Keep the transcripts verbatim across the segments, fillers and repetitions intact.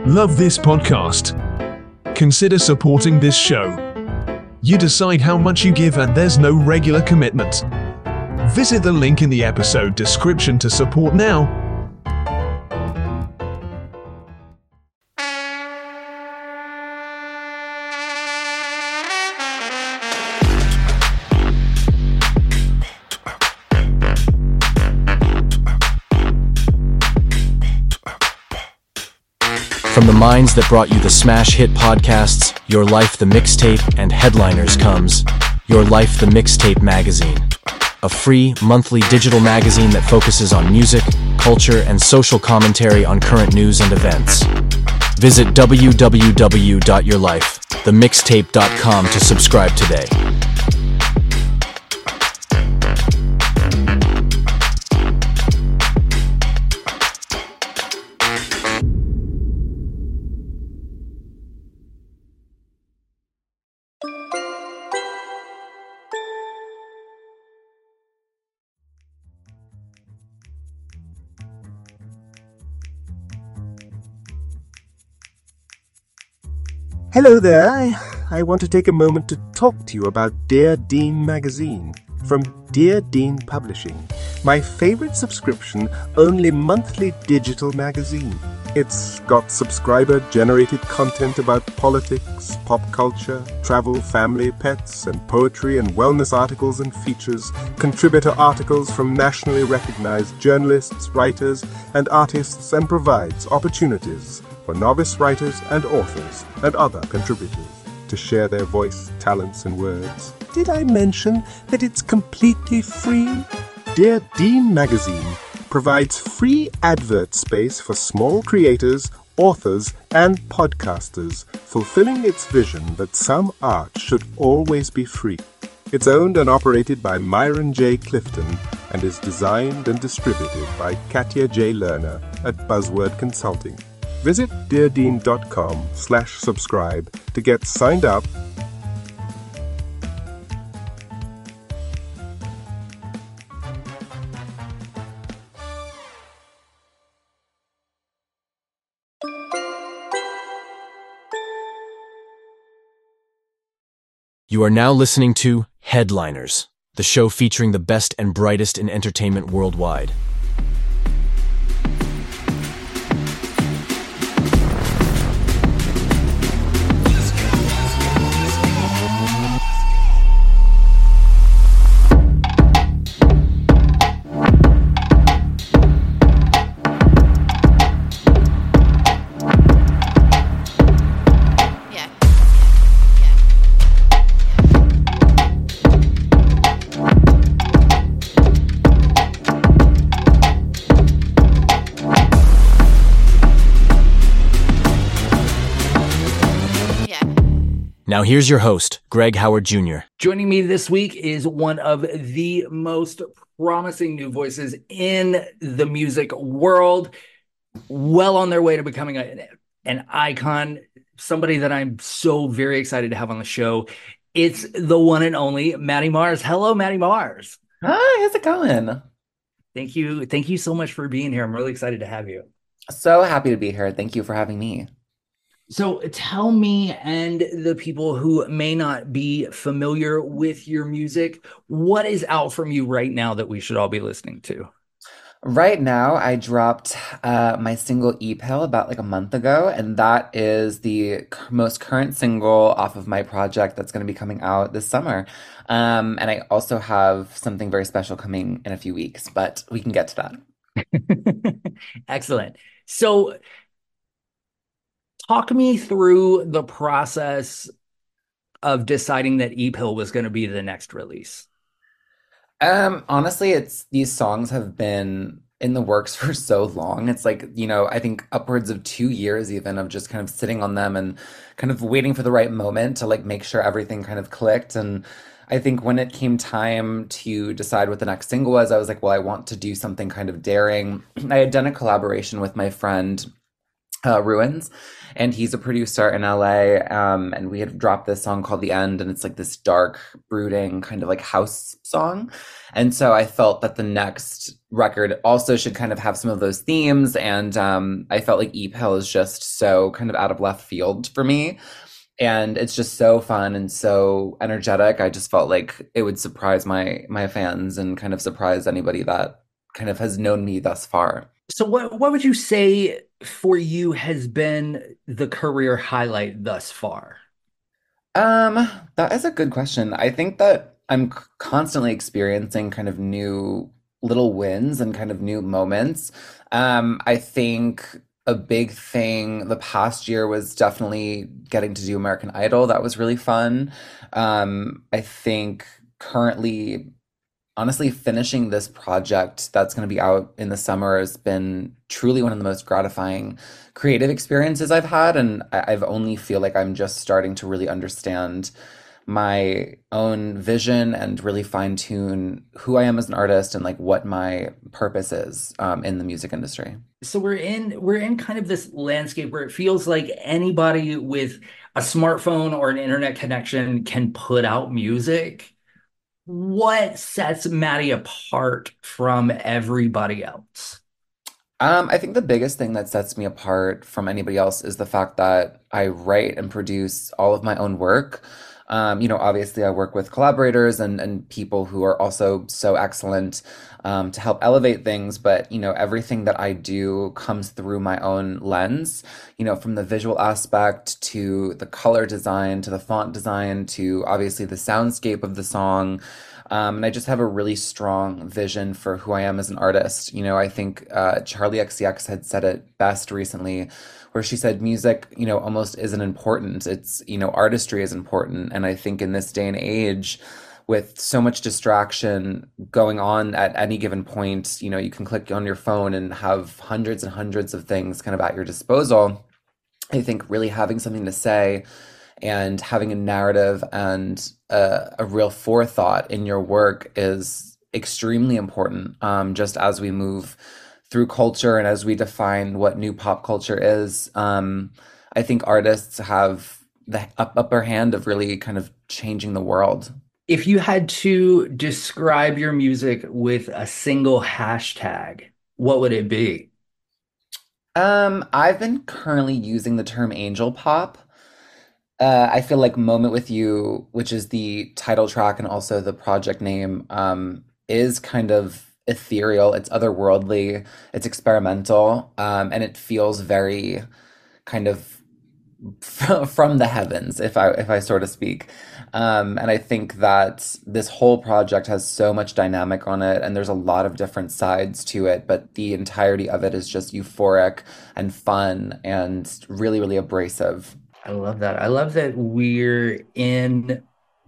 Love this podcast? Consider supporting this show. You decide how much you give and there's no regular commitment. Visit the link in the episode description to support now. From the minds that brought you the smash hit podcasts, Your Life the Mixtape, and Headliners comes Your Life the Mixtape Magazine, a free, monthly digital magazine that focuses on music, culture, and social commentary on current news and events. Visit w w w dot your life the mixtape dot com to subscribe today. Hello there. I, I want to take a moment to talk to you about Dear Dean magazine from Dear Dean Publishing, my favorite subscription-only monthly digital magazine. It's got subscriber-generated content about politics, pop culture, travel, family, pets, and poetry and wellness articles and features, contributor articles from nationally recognized journalists, writers, and artists, and provides opportunities for novice writers and authors and other contributors to share their voice, talents, and words. Did I mention that it's completely free? Dear Dean magazine provides free advert space for small creators, authors, and podcasters, fulfilling its vision that some art should always be free. It's owned and operated by Myron J. Clifton and is designed and distributed by Katya J. Lerner at Buzzword Consulting. Visit deardean.com slash subscribe to get signed up. You are now listening to Headliners, the show featuring the best and brightest in entertainment worldwide. Now here's your host, Greg Howard Junior Joining me this week is one of the most promising new voices in the music world, well on their way to becoming a, an icon, somebody that I'm so very excited to have on the show. It's the one and only Matty Mars. Hello, Matty Mars. Hi, how's it going? Thank you. Thank you so much for being here. I'm really excited to have you. So happy to be here. Thank you for having me. So tell me and the people who may not be familiar with your music, what is out from you right now that we should all be listening to? Right now, I dropped uh, my single E P I L about like a month ago, and that is the c- most current single off of my project that's going to be coming out this summer. Um, and I also have something very special coming in a few weeks, but we can get to that. Excellent. So talk me through the process of deciding that E P I L was going to be the next release. Um, honestly, it's these songs have been in the works for so long. It's like, you know, I think upwards of two years even of just kind of sitting on them and kind of waiting for the right moment to like make sure everything kind of clicked. And I think when it came time to decide what the next single was, I was like, well, I want to do something kind of daring. I had done a collaboration with my friend uh, Ruins, and he's a producer in L A. Um, and we had dropped this song called The End, and it's like this dark, brooding kind of like house song. And so I felt that the next record also should kind of have some of those themes. And um, I felt like E-Pill is just so kind of out of left field for me. And it's just so fun and so energetic. I just felt like it would surprise my my fans and kind of surprise anybody that kind of has known me thus far. So what what would you say for you has been the career highlight thus far? Um, that is a good question. I think that I'm c- constantly experiencing kind of new little wins and kind of new moments. Um, I think a big thing the past year was definitely getting to do American Idol. That was really fun. Um, I think currently honestly, finishing this project that's going to be out in the summer has been truly one of the most gratifying creative experiences I've had. And I, I've only feel like I'm just starting to really understand my own vision and really fine tune who I am as an artist and like what my purpose is um, in the music industry. So we're in we're in kind of this landscape where it feels like anybody with a smartphone or an internet connection can put out music. What sets Maddie apart from everybody else? Um, I think the biggest thing that sets me apart from anybody else is the fact that I write and produce all of my own work. Um, you know, obviously I work with collaborators and, and people who are also so excellent um, to help elevate things, but, you know, everything that I do comes through my own lens, you know, from the visual aspect to the color design, to the font design, to obviously the soundscape of the song. Um, and I just have a really strong vision for who I am as an artist. You know, I think uh, Charlie X C X had said it best recently, where she said music, you know, almost isn't important. It's, you know, artistry is important. And I think in this day and age, with so much distraction going on at any given point, you know, you can click on your phone and have hundreds and hundreds of things kind of at your disposal. I think really having something to say and having a narrative and a, a real forethought in your work is extremely important, um, just as we move through culture and as we define what new pop culture is. Um, I think artists have the up, upper hand of really kind of changing the world. If you had to describe your music with a single hashtag, what would it be? Um, I've been currently using the term angel pop. Uh, I feel like Moment with You, which is the title track and also the project name, um, is kind of ethereal. It's otherworldly, it's experimental, um, and it feels very kind of from, from the heavens, if I if I sort of speak. Um, and I think that this whole project has so much dynamic on it, and there's a lot of different sides to it, but the entirety of it is just euphoric and fun and really, really abrasive. I love that. I love that we're in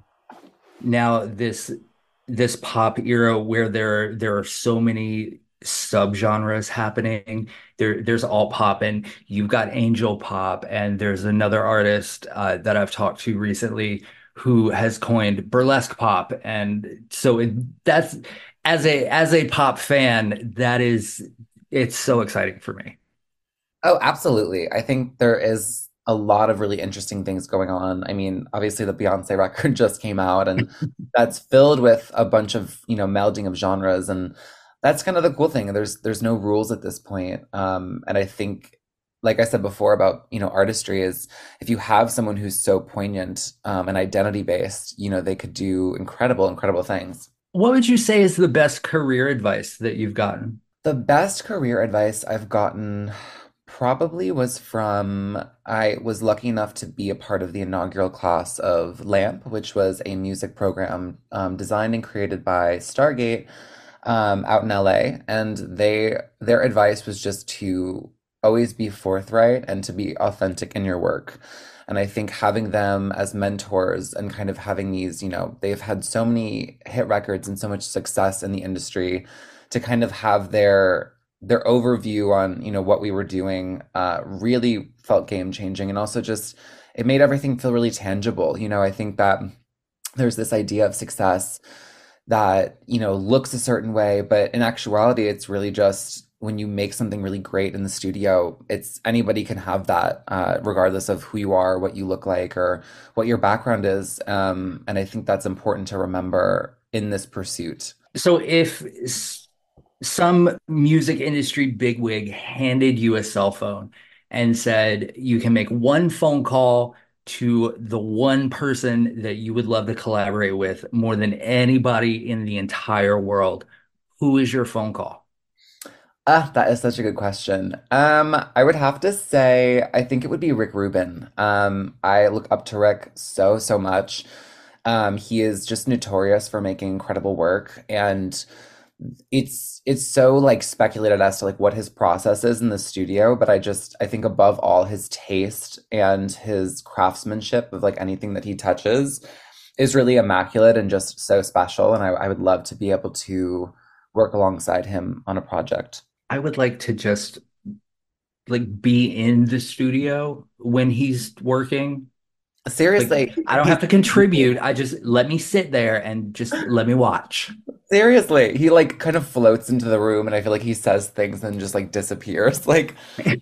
now this this pop era where there there are so many subgenres happening. There there's all pop and you've got angel pop and there's another artist uh, that I've talked to recently who has coined burlesque pop. And so it, that's as a as a pop fan, that is it's so exciting for me. Oh, absolutely. I think there is a lot of really interesting things going on. I mean, obviously the Beyonce record just came out and that's filled with a bunch of, you know, melding of genres, and that's kind of the cool thing. There's there's no rules at this point. Um, and I think, like I said before about, you know, artistry is if you have someone who's so poignant um, and identity based, you know, they could do incredible, incredible things. What would you say is the best career advice that you've gotten? The best career advice I've gotten probably was from, I was lucky enough to be a part of the inaugural class of LAMP, which was a music program um, designed and created by Stargate um, out in L A. And they their advice was just to always be forthright and to be authentic in your work. And I think having them as mentors and kind of having these, you know, they've had so many hit records and so much success in the industry, to kind of have their their overview on, you know, what we were doing uh, really felt game changing. And also just, it made everything feel really tangible. You know, I think that there's this idea of success that, you know, looks a certain way, but in actuality, it's really just when you make something really great in the studio, it's anybody can have that, uh, regardless of who you are, what you look like, or what your background is. Um, and I think that's important to remember in this pursuit. So if s- some music industry bigwig handed you a cell phone and said you can make one phone call to the one person that you would love to collaborate with more than anybody in the entire world, who is your phone call? Ah, that is such a good question. Um, I would have to say, I think it would be Rick Rubin. Um, I look up to Rick so, so much. Um, he is just notorious for making incredible work, and it's it's so like speculated as to like what his process is in the studio, but I just I think above all his taste and his craftsmanship of like anything that he touches is really immaculate and just so special. And I, I would love to be able to work alongside him on a project. I would like to just like be in the studio when he's working. Like Seriously, I don't he's have to contribute. I just let me sit there and just let me watch. seriously, he like kind of floats into the room and I feel like he says things and just like disappears. Like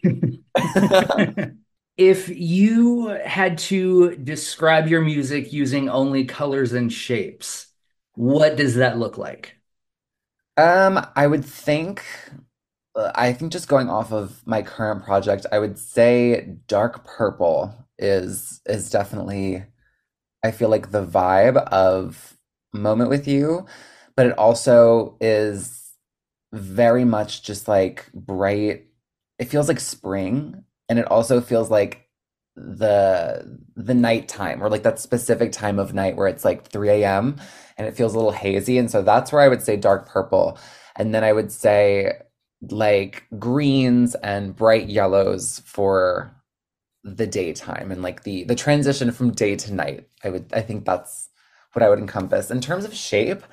If you had to describe your music using only colors and shapes, what does that look like? um I would think uh, I think just going off of my current project, I would say dark purple is is definitely I feel like the vibe of Moment with You, but it also is very much just like bright. It feels like spring, and it also feels like the the nighttime or like that specific time of night where it's like three a m and it feels a little hazy. And so that's where I would say dark purple. And then I would say like greens and bright yellows for the daytime and like the the transition from day to night. I would I think that's what I would encompass. In terms of shape,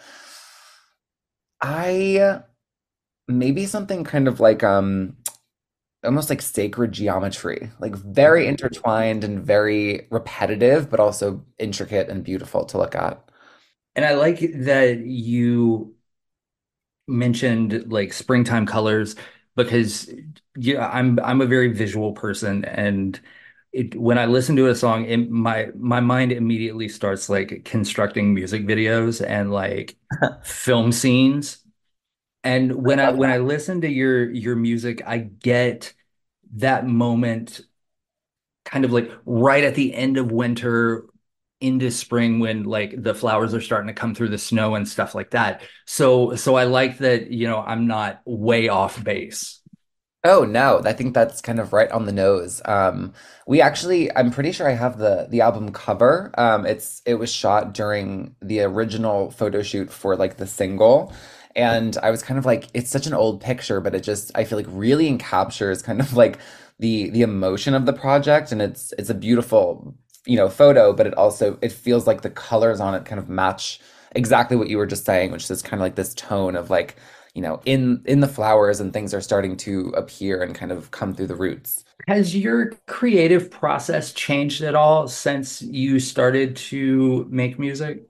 I maybe something kind of like um almost like sacred geometry, like very intertwined and very repetitive, but also intricate and beautiful to look at. And I like that you mentioned like springtime colors because yeah, I'm I'm a very visual person and it, when I listen to a song, it, my my mind immediately starts like constructing music videos and like film scenes. And when I when I listen to your your music, I get that moment kind of like right at the end of winter into spring when like the flowers are starting to come through the snow and stuff like that. So so I like that, you know, I'm not way off base. Oh no, I think that's kind of right on the nose. Um, we actually, I'm pretty sure I have the the album cover. Um, it's it was shot during the original photo shoot for like the single, and I was kind of like, it's such an old picture, but it just I feel like really encaptures kind of like the the emotion of the project, and it's it's a beautiful you know photo, but it also it feels like the colors on it kind of match exactly what you were just saying, which is kind of like this tone of like you know, in in the flowers and things are starting to appear and kind of come through the roots. Has your creative process changed at all since you started to make music?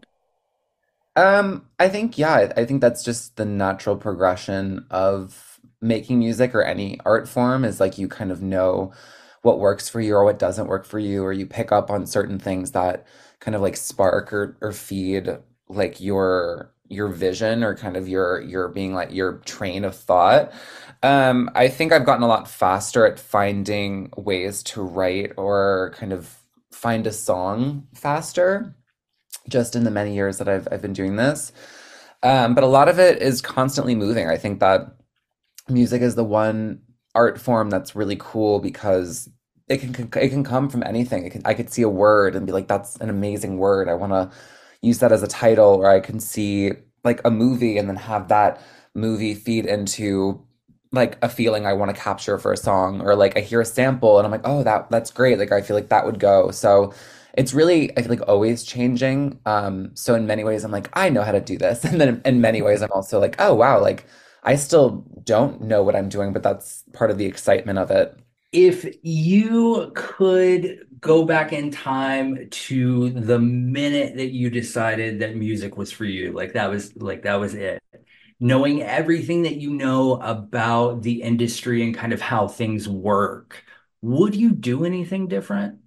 Um, I think yeah, I I think that's just the natural progression of making music or any art form is like you kind of know what works for you or what doesn't work for you, or you pick up on certain things that kind of like spark or or feed like your your vision or kind of your your being like your train of thought. Um, I think I've gotten a lot faster at finding ways to write or kind of find a song faster just in the many years that I've I've been doing this. Um, but a lot of it is constantly moving. I think that music is the one art form that's really cool because it can it can come from anything. It can, I could see a word and be like, that's an amazing word. I want to use that as a title, or I can see like a movie and then have that movie feed into like a feeling I want to capture for a song, or like I hear a sample and I'm like, oh, that that's great. Like I feel like that would go. So it's really, I feel like always changing. Um, so in many ways, I'm like, I know how to do this. And then in many ways, I'm also like, oh, wow, like I still don't know what I'm doing, but that's part of the excitement of it. If you could go back in time to the minute that you decided that music was for you, like that was like that was it. knowing everything that you know about the industry and kind of how things work, would you do anything different?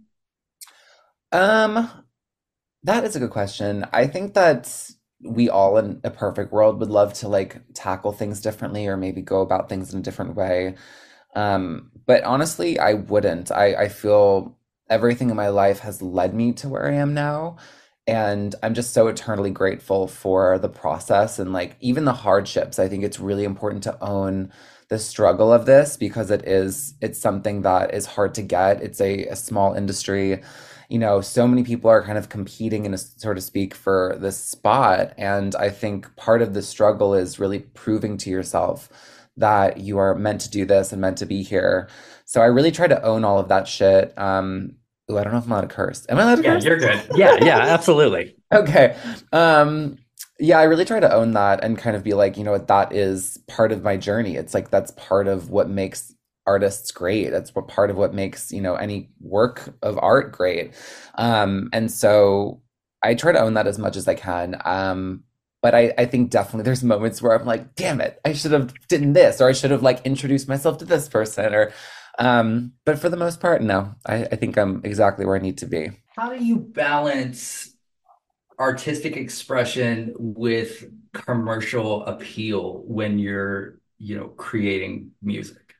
Um, that is a good question. I think that we all in a perfect world would love to like tackle things differently or maybe go about things in a different way. Um, but honestly, I wouldn't. I, I feel everything in my life has led me to where I am now. And I'm just so eternally grateful for the process and like even the hardships. I think it's really important to own the struggle of this because it is, it's something that is hard to get. It's a, a small industry. You know, so many people are kind of competing in a so to speak for this spot. And I think part of the struggle is really proving to yourself that you are meant to do this and meant to be here. So I really try to own all of that shit. Um, ooh, I don't know if I'm allowed to curse. Am I allowed to Yeah, curse? you're good. Yeah, yeah, absolutely. Okay. Um, yeah, I really try to own that and kind of be like, you know what, that is part of my journey. It's like that's part of what makes artists great. That's what part of what makes, you know, any work of art great. Um, and so I try to own that as much as I can. Um, but I, I think definitely there's moments where I'm like, damn it, I should have done this, or I should have like introduced myself to this person, or um, but for the most part, no, I, I think I'm exactly where I need to be. How do you balance artistic expression with commercial appeal when you're, you know, creating music?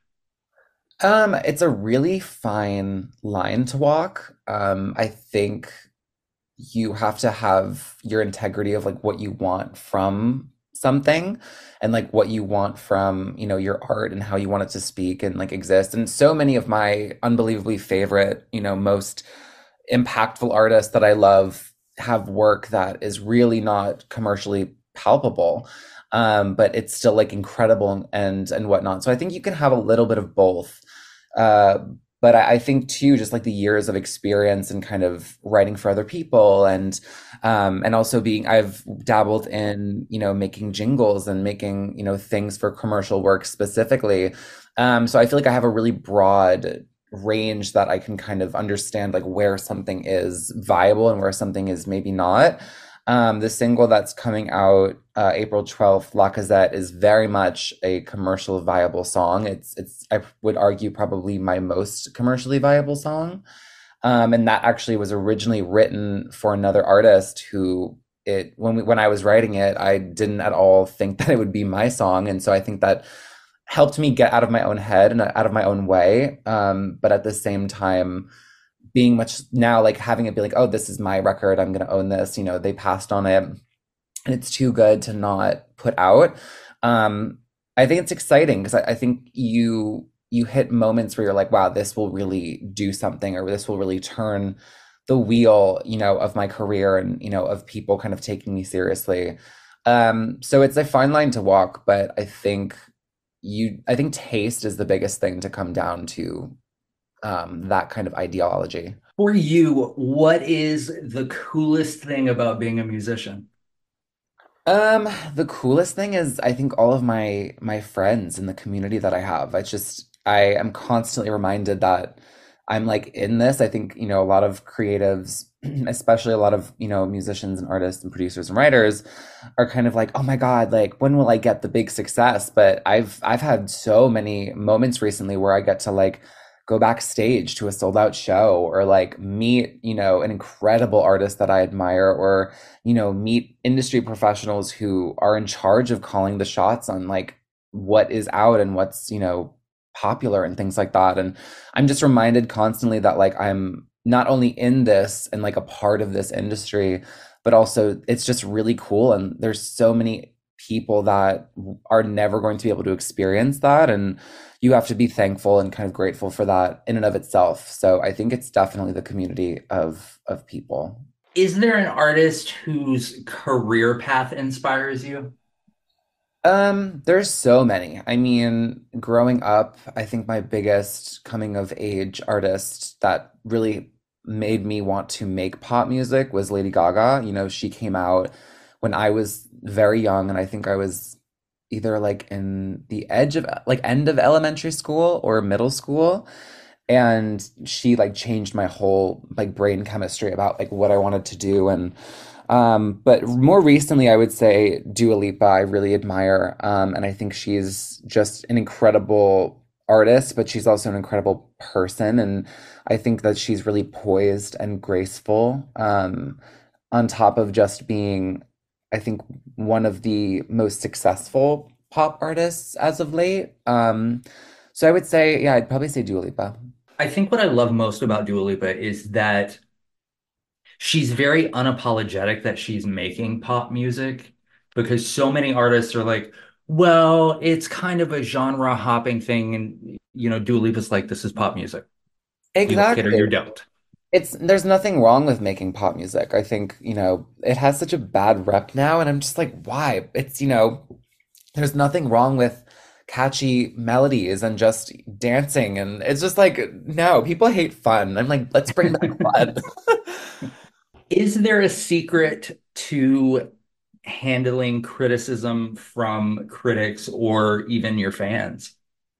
Um, it's a really fine line to walk. Um, I think you have to have your integrity of like what you want from something and like what you want from, you know, your art and how you want it to speak and like exist. And so many of my unbelievably favorite, you know, most impactful artists that I love have work that is really not commercially palpable. Um, but it's still like incredible and and whatnot. So I think you can have a little bit of both. Uh, but I, I think too, just like the years of experience and kind of writing for other people and um, and also being, I've dabbled in, you know, making jingles and making, you know, things for commercial work specifically. Um, so I feel like I have a really broad range that I can kind of understand like where something is viable and where something is maybe not. Um, the single that's coming out uh, April twelfth, Lacazette, is very much a commercial viable song. It's it's I would argue probably my most commercially viable song. Um, and that actually was originally written for another artist who it when we, when I was writing it, I didn't at all think that it would be my song. And so I think that helped me get out of my own head and out of my own way. Um, but at the same time, being much now like having it be like, oh, this is my record, I'm going to own this, you know, they passed on it and it's too good to not put out. um I think it's exciting because I, I think you you hit moments where you're like, wow, this will really do something, or this will really turn the wheel, you know, of my career and, you know, of people kind of taking me seriously. Um so it's a fine line to walk, but I think you I think taste is the biggest thing to come down to, um, that kind of ideology. For you, what is the coolest thing about being a musician? Um, the coolest thing is I think all of my my friends in the community that I have. I just I am constantly reminded that I'm like in this. I think, you know, a lot of creatives, especially a lot of, you know, musicians and artists and producers and writers are kind of like, oh my God, like when will I get the big success? But I've I've had so many moments recently where I get to like go backstage to a sold out show or like meet, you know, an incredible artist that I admire, or, you know, meet industry professionals who are in charge of calling the shots on like what is out and what's, you know, popular and things like that. And I'm just reminded constantly that like I'm not only in this and like a part of this industry, but also it's just really cool. And there's so many people that are never going to be able to experience that. And you have to be thankful and kind of grateful for that in and of itself. So I think it's definitely the community of of people. Is there an artist whose career path inspires you? Um, there's so many. I mean, growing up, I think my biggest coming of age artist that really made me want to make pop music was Lady Gaga. You know, she came out when I was very young, and I think I was either like in the edge of like end of elementary school or middle school. And she like changed my whole like brain chemistry about like what I wanted to do. And Um, but more recently, I would say Dua Lipa, I really admire. Um, and I think she's just an incredible artist, but she's also an incredible person. And I think that she's really poised and graceful, um, on top of just being, I think, one of the most successful pop artists as of late. Um, so I would say, yeah, I'd probably say Dua Lipa. I think what I love most about Dua Lipa is that she's very unapologetic that she's making pop music, because so many artists are like, well, it's kind of a genre hopping thing. And, you know, Dua Lipa's like, this is pop music. You like it or Exactly. you don't. It's there's nothing wrong with making pop music. I think, you know, it has such a bad rep now, and I'm just like, why? It's, you know, there's nothing wrong with catchy melodies and just dancing, and it's just like, no, people hate fun. I'm like, let's bring back fun. Is there a secret to handling criticism from critics or even your fans?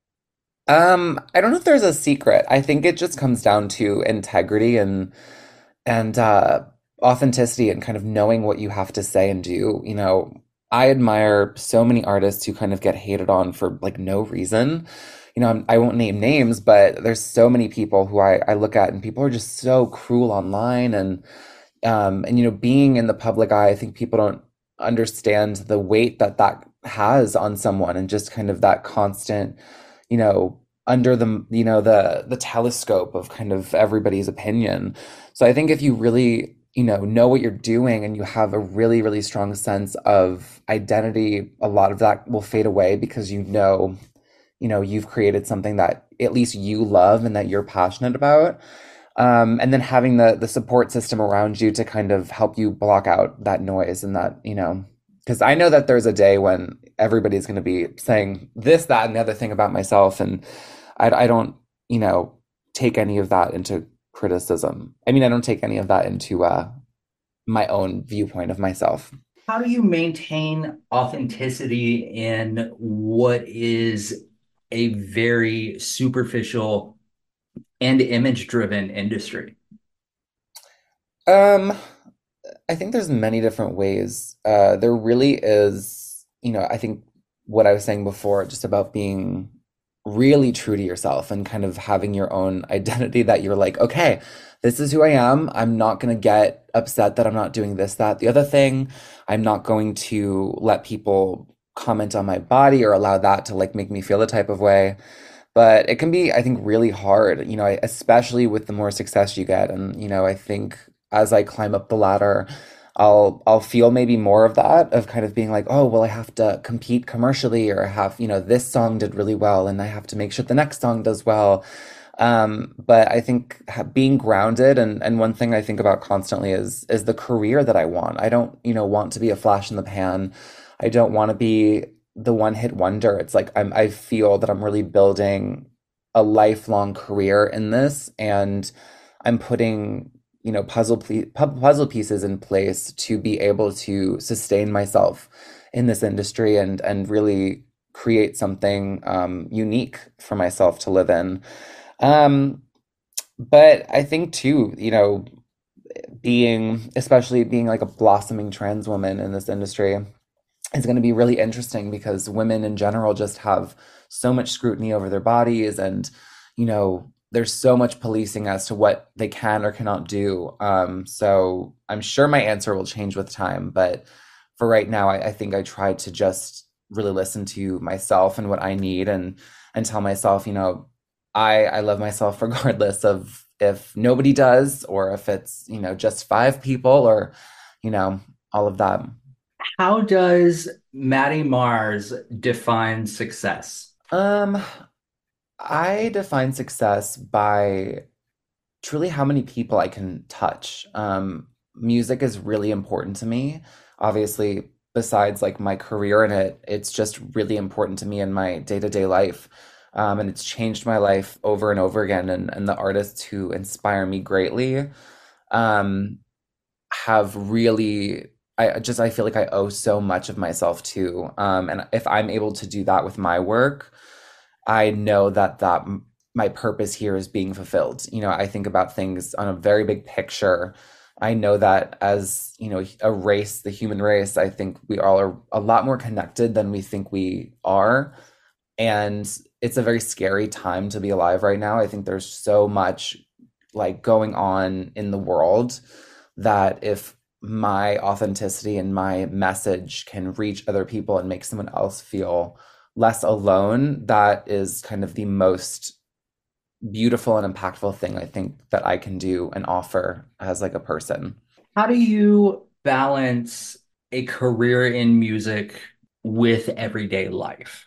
Um, I don't know if there's a secret. I think it just comes down to integrity and and uh authenticity and kind of knowing what you have to say and do. You know, I admire so many artists who kind of get hated on for like no reason. You know, I'm, I won't name names, but there's so many people who I, I look at and people are just so cruel online and um and you know, being in the public eye, I think people don't understand the weight that that has on someone and just kind of that constant, you know, under the, you know, the the telescope of kind of everybody's opinion. So I think if you really, you know, know what you're doing and you have a really, really strong sense of identity, a lot of that will fade away because you know, you know, you've created something that at least you love and that you're passionate about. Um, and then having the the support system around you to kind of help you block out that noise and that, you know, because I know that there's a day when everybody's going to be saying this, that, and the other thing about myself, and I, I don't, you know, take any of that into criticism. I mean, I don't take any of that into uh, my own viewpoint of myself. How do you maintain authenticity in what is a very superficial and image-driven industry? Um, I think there's many different ways. Uh, there really is, you know, I think what I was saying before, just about being really true to yourself and kind of having your own identity that you're like, okay, this is who I am. I'm not going to get upset that I'm not doing this, that, the other thing. I'm not going to let people comment on my body or allow that to like make me feel a type of way. But it can be, I think, really hard, you know, especially with the more success you get. And, you know, I think as I climb up the ladder, I'll I'll feel maybe more of that, of kind of being like, oh, well, I have to compete commercially, or have, you know, this song did really well and I have to make sure the next song does well. Um, but I think ha- being grounded, and and one thing I think about constantly is is the career that I want. I don't, you know, want to be a flash in the pan. I don't want to be the one hit wonder. It's like I'm I feel that I'm really building a lifelong career in this, and I'm putting, you know, puzzle ple- pu- puzzle pieces in place to be able to sustain myself in this industry and and really create something um, unique for myself to live in. Um, but I think too, you know, being, especially being like a blossoming trans woman in this industry is going to be really interesting, because women in general just have so much scrutiny over their bodies, and, you know, there's so much policing as to what they can or cannot do. Um, so I'm sure my answer will change with time, but for right now, I, I think I try to just really listen to myself and what I need, and and tell myself, you know, I I love myself regardless of if nobody does, or if it's, you know, just five people, or, you know, all of that. How does Maddie Mars define success? Um, I define success by truly how many people I can touch. Um, music is really important to me. Obviously, besides like my career in it, it's just really important to me in my day-to-day life. Um, and it's changed my life over and over again. And, and the artists who inspire me greatly um, have really, I just, I feel like I owe so much of myself to. Um, and if I'm able to do that with my work, I know that that my purpose here is being fulfilled. You know, I think about things on a very big picture, I know that as, you know, a race, the human race, I think we all are a lot more connected than we think we are. And it's a very scary time to be alive right now. I think there's so much like going on in the world that if my authenticity and my message can reach other people and make someone else feel less alone, that is kind of the most beautiful and impactful thing I think that I can do and offer as like a person. How do you balance a career in music with everyday life?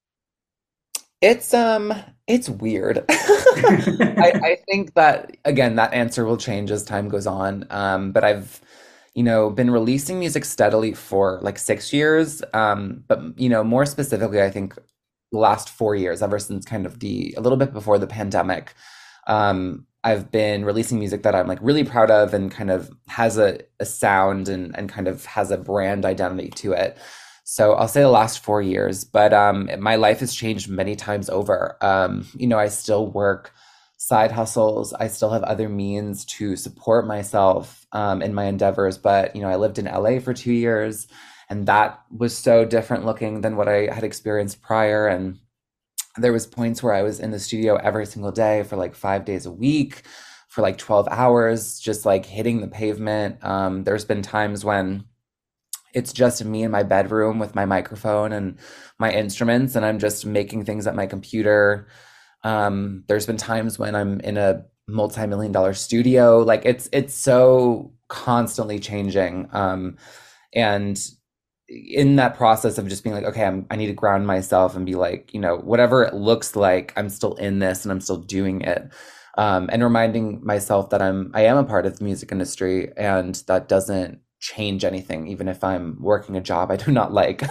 It's um it's weird. I, I think that again that answer will change as time goes on. Um, but I've, you know, been releasing music steadily for like six years. Um, but you know, more specifically, I think the last four years, ever since kind of the a little bit before the pandemic, um, I've been releasing music that I'm like really proud of and kind of has a, a sound and and kind of has a brand identity to it. So I'll say the last four years, but um, my life has changed many times over. Um, you know, I still work side hustles. I still have other means to support myself um, in my endeavors. But, you know, I lived in L A for two years and that was so different looking than what I had experienced prior. And there was points where I was in the studio every single day for like five days a week for like twelve hours, just like hitting the pavement. Um, there's been times when it's just me in my bedroom with my microphone and my instruments, and I'm just making things at my computer. Um, there's been times when I'm in a multi-million dollar studio. Like it's it's so constantly changing. Um, and in that process of just being like, okay, I'm, I need to ground myself and be like, you know, whatever it looks like, I'm still in this and I'm still doing it. Um, and reminding myself that I'm I am a part of the music industry, and that doesn't change anything, even if I'm working a job I do not like.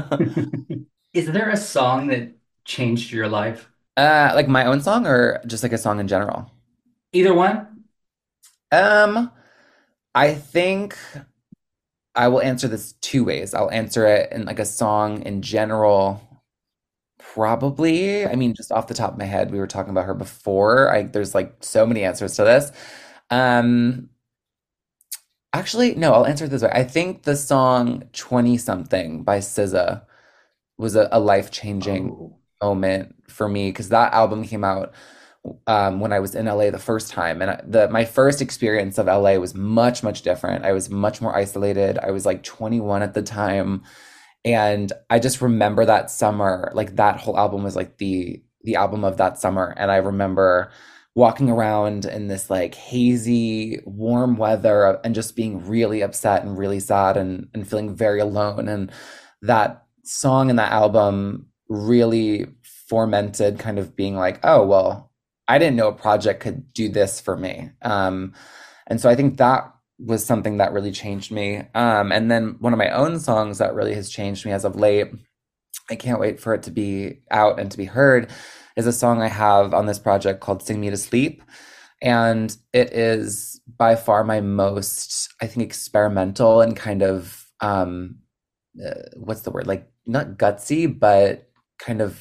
Is there a song that changed your life? Uh, like my own song or just like a song in general? Either one? Um, I think I will answer this two ways. I'll answer it in like a song in general. Probably. I mean, just off the top of my head, we were talking about her before. I there's like so many answers to this. Um, Actually, no, I'll answer it this way. I think the song twenty something by S Z A was a, a life-changing Oh, moment for me because that album came out um, when I was in L A the first time. And I, the my first experience of L A was much, much different. I was much more isolated. I was like twenty-one at the time. And I just remember that summer, like that whole album was like the the album of that summer. And I remember walking around in this like hazy, warm weather and just being really upset and really sad and, and feeling very alone. And that song and that album really fomented kind of being like, oh, well, I didn't know a project could do this for me. Um, and so I think that was something that really changed me. Um, and then one of my own songs that really has changed me as of late, I can't wait for it to be out and to be heard, is a song I have on this project called Sing Me to Sleep. And it is by far my most, I think, experimental and kind of, um, uh, what's the word? Like, not gutsy, but kind of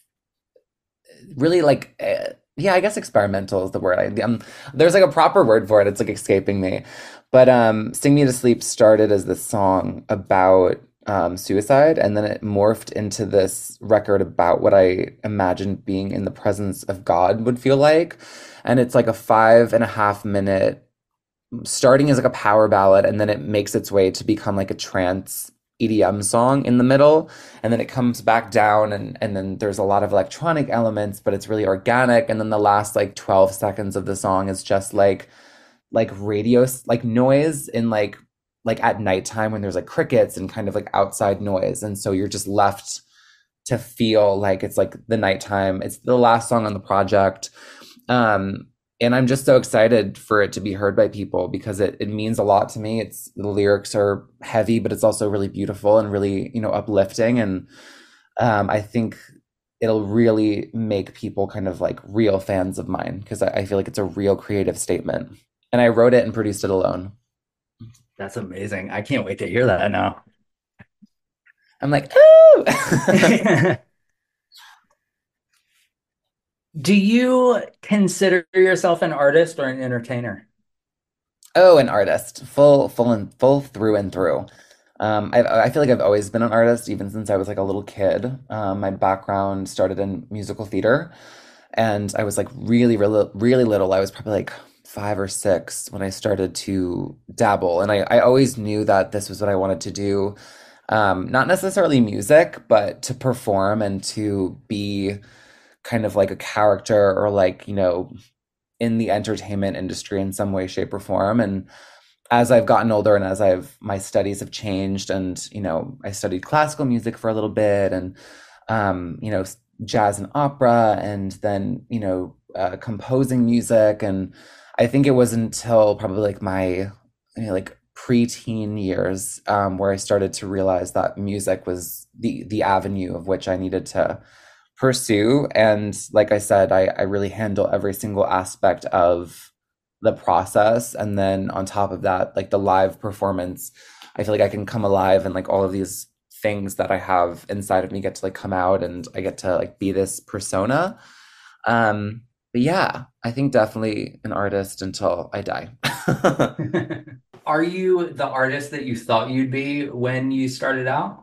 really like, uh, yeah, I guess experimental is the word. I, um, there's like a proper word for it. It's like escaping me. But um, Sing Me to Sleep started as this song about um, suicide, and then it morphed into this record about what I imagined being in the presence of God would feel like. And it's like a five and a half minute, starting as like a power ballad, and then it makes its way to become like a trance E D M song in the middle, and then it comes back down, and and then there's a lot of electronic elements, but it's really organic. And then the last like twelve seconds of the song is just like like radio like noise in like like at nighttime when there's like crickets and kind of like outside noise. And so you're just left to feel like it's like the nighttime. It's the last song on the project. Um, and I'm just so excited for it to be heard by people because it, it means a lot to me. It's the lyrics are heavy, but it's also really beautiful and really, you know, uplifting. And um, I think it'll really make people kind of like real fans of mine because I, I feel like it's a real creative statement. And I wrote it and produced it alone. that's amazing. I can't wait to hear that now. I'm like, ooh. Do you consider yourself an artist or an entertainer? Oh, an artist, full, full and full through and through. Um, I, I feel like I've always been an artist, even since I was like a little kid. Um, my background started in musical theater, and I was like really, really, really little. I was probably like five or six when I started to dabble, and I, I always knew that this was what I wanted to do. Um, not necessarily music, but to perform and to be kind of like a character or like, you know, in the entertainment industry in some way, shape, or form. And as I've gotten older and as I've my studies have changed, and you know, I studied classical music for a little bit, and um, you know, jazz and opera, and then you know, uh, composing music. And I think it was until probably like my you know, like preteen years um, where I started to realize that music was the the avenue of which I needed to pursue. And like I said, I, I really handle every single aspect of the process. And then on top of that, like the live performance, I feel like I can come alive, and like all of these things that I have inside of me get to like come out, and I get to like be this persona. Um, but yeah, I think definitely an artist until I die. Are you the artist that you thought you'd be when you started out?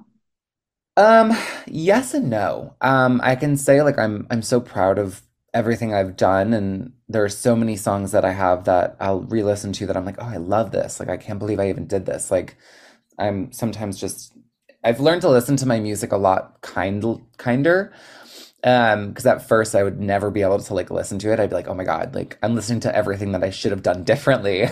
Um, yes and no. Um, I can say like I'm I'm so proud of everything I've done, and there are so many songs that I have that I'll re-listen to that I'm like, oh, I love this. Like I can't believe I even did this. Like I'm sometimes just I've learned to listen to my music a lot kind kinder. Um, because at first I would never be able to like listen to it. I'd be like, oh my God, like I'm listening to everything that I should have done differently.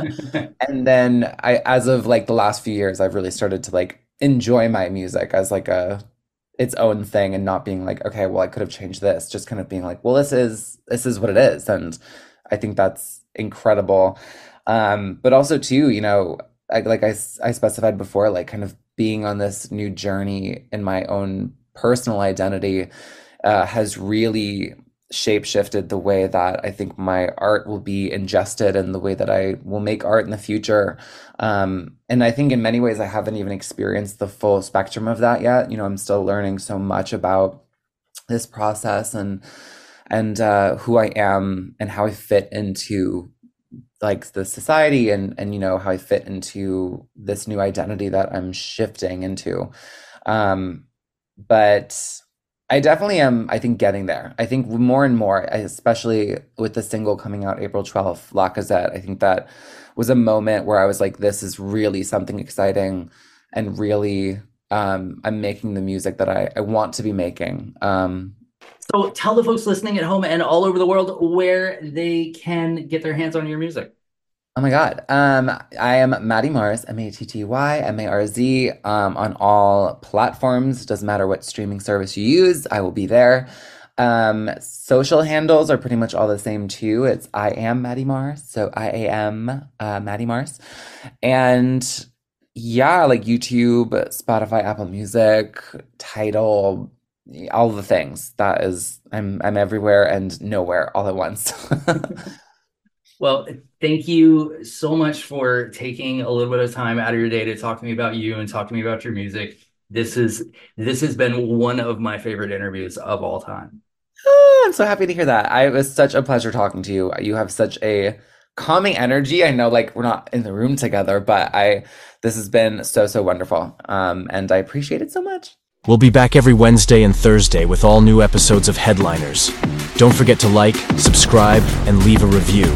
And then I, as of like the last few years, I've really started to like enjoy my music as like a its own thing, and not being like, okay, well, I could have changed this. Just kind of being like, well, this is this is what it is, and I think that's incredible. Um, but also too, you know, I, like I I specified before, like kind of being on this new journey in my own personal identity uh, has really shape shifted the way that I think my art will be ingested, and the way that I will make art in the future. Um, and I think in many ways I haven't even experienced the full spectrum of that yet. You know, I'm still learning so much about this process, and and uh, who I am and how I fit into like the society, and and you know, how I fit into this new identity that I'm shifting into. Um, but I definitely am, I think, getting there. I think more and more, especially with the single coming out April twelfth, Lacazette, I think that was a moment where I was like, this is really something exciting, and really um, I'm making the music that I, I want to be making. Um, so tell the folks listening at home and all over the world where they can get their hands on your music. Oh my God. Um, I am Matty Mars, M A T T Y M A R Z, um, on all platforms. Doesn't matter what streaming service you use, I will be there. Um, social handles are pretty much all the same too. It's I am Matty Mars, so I A M uh, Matty Mars. And yeah, like YouTube, Spotify, Apple Music, Tidal, all the things. That is, I'm I'm everywhere and nowhere all at once. Well, thank you so much for taking a little bit of time out of your day to talk to me about you and talk to me about your music. This is this has been one of my favorite interviews of all time. Oh, I'm so happy to hear that. I, it was such a pleasure talking to you. You have such a calming energy. I know, like, we're not in the room together, but I this has been so, so wonderful. Um, and I appreciate it so much. We'll be back every Wednesday and Thursday with all new episodes of Headliners. Don't forget to like, subscribe, and leave a review.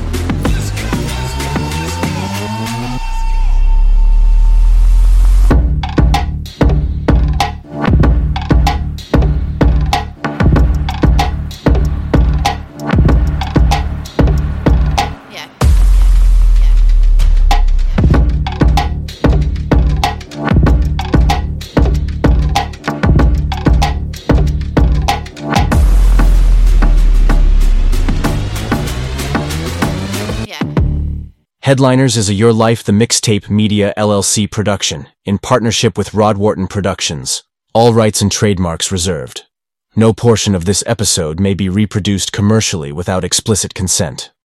Headliners is a Your Life the Mixtape Media L L C production, in partnership with Rod Wharton Productions. All rights and trademarks reserved. No portion of this episode may be reproduced commercially without explicit consent.